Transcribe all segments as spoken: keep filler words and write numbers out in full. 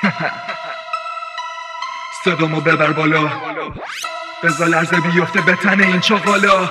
صدامو ببر بالا، بذار لرزه بیفته به تن این چاقالا.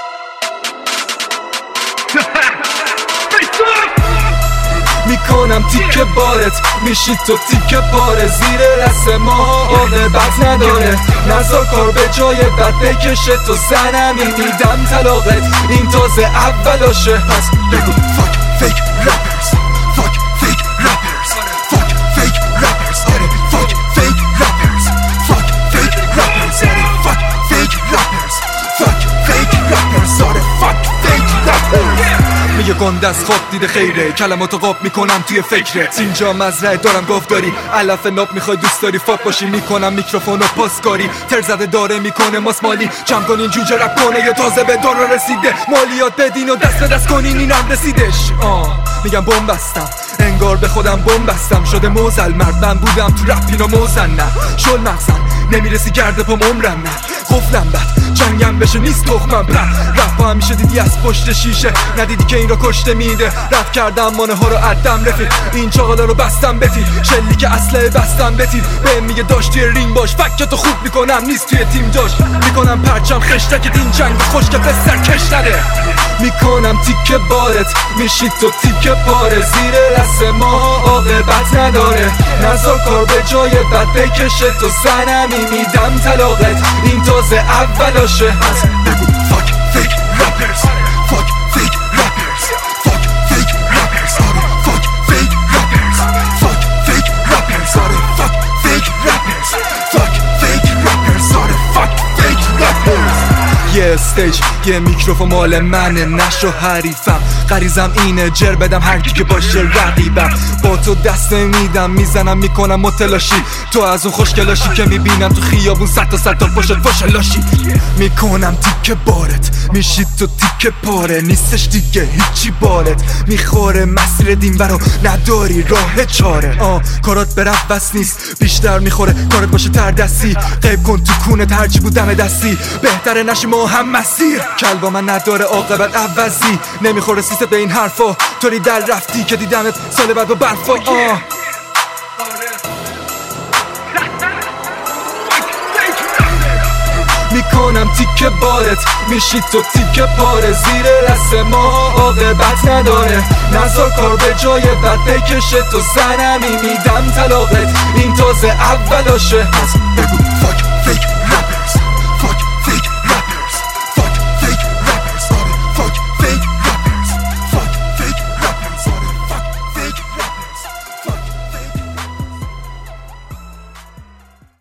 میکنم تیکه بارت، میشی تو تیکه پاره، زیر دست ما عاقبت نداره. نزار کار به جای بد بکشه، تو زنمی میدم طلاقت، این تازه اولاشه. پس بگو فاک فیک رپرز، فاک فیک رپرز، فاک فیک رپرز، آره فاک فیک رپرز، فاک فیک رپرز، آره فاک فیک رپرز، فاک فیک رپرز، آره فاک فیک رپرز. میگه گنده از خواب دیده خیره، کلماتو قاب میکنم توی فکرت. اینجا مزرعه دارم گفت داری، علف ناب میخوای دوست داری فاپ باشی، میکنم میکروفونو پاسکاری. تر زده داره میکنه ماسمالی، جمع کنین جوجه رپ کنه یا تازه به دارا رسیده. مالیات بدین و دست به دست کنین اینم رسیدش. آه میگم بمب بستم، انگار به خودم بمب بستم. شده موزل مرد من بودم تو رپ اینا موزن نه. شل مغزن نمیرسی گرده پام عمرم نه. قفلم بد جنگم بشه نیست تخمم پد. رپ همیشه دیدی از پشت شیشه، ندیدی که این رو کشته میده. رد کردم مانه ها رو عدم رفیق، این چاقالا رو بستم بتیر. شلی که اصله بستم بتیر، به میگه داشت توی رینگ باش. فکتو خوب میکنم نیست توی تیم جاش. میکنم پرچم خشتک این جنگ خوش که به سر کش نده. میکنم تیکه بارت، میشی تو تیکه پاره، زیر دست ما عاقبت نداره. نزار کار به جای بد بکشه، تو زنمی میدم طلاقت، این تازه اولاشه. پس بگو فاک فیک رپرز، فاک فیک رپرز، فاک فیک رپرز، آره فاک فیک رپرز، فاک فیک رپرز، آره فاک فیک رپرز، فاک فیک رپرز، آره فاک فیک رپرز. یه استیج یه میکروفون مال منه، نشو حریفم. غریزم اینه جر بدم هر کی که باشه رقیبم. با تو دست نمیدم میزنم میکنم متلاشی. تو از اون خوشگلاشی که میبینم تو خیابون صد تا صد تا پشت پشت لاشی. میکنم تیکه بارت، میشی تو تیکه پاره، نیستش دیگه هیچی بارت. میخوره مسیر دین برا نداری راه چاره. آه کارات به رفت بس نیست، بیشتر میخوره کارت باشه تر دستی. غیب کن تو کونت هرچی بود دم دستی، بهتره نشی ما هم مسیر. کل با من نداره عاقبت عوضی، نمیخوره سیست به این حرفا. طوری در رفتی که دیدمت سال بعد با برفا. آه میکنم تیکه بارت، میشی تو تیکه پاره، زیر دست ما عاقبت نداره. نزار کار به جای بد بکشه، تو زنمی میدم طلاقت، این تازه اولاشه. پس بگو